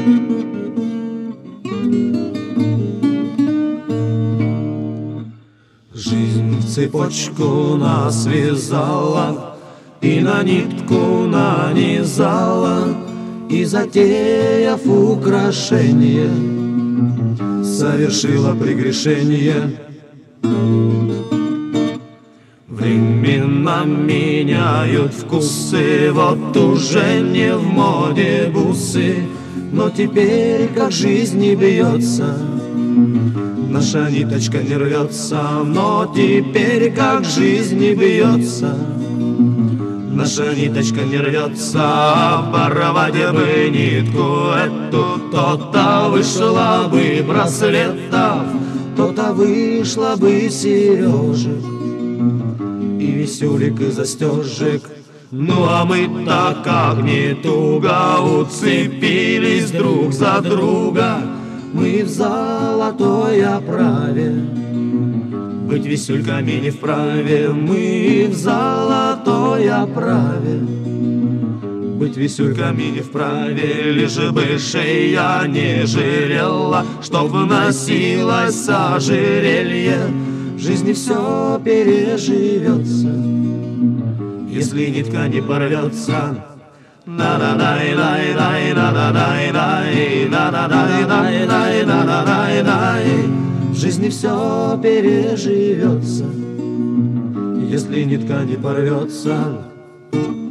Жизнь в цепочку нас связала и на нитку нанизала, и, затеяв украшение, совершила прегрешение. Времена меняют вкусы, вот уже не в моде бусы, но теперь, как жизнь не бьется, наша ниточка не рвется. Но теперь, как жизнь не бьется, наша ниточка не рвется. Оборвать бы нитку эту, то-то вышло бы браслетов, то-то вышло бы сережек и висюлек, и застежек. Ну а мы-то как не туго уцепились друг за друга. Мы в золотой оправе, быть висюльками не вправе. Мы в золотой оправе, быть висюльками не вправе. Лишь бы шея не жирела, чтоб носилось ожерелье. В жизни все переживется, если нитка не порвется. В жизни все переживется, если нитка не порвется.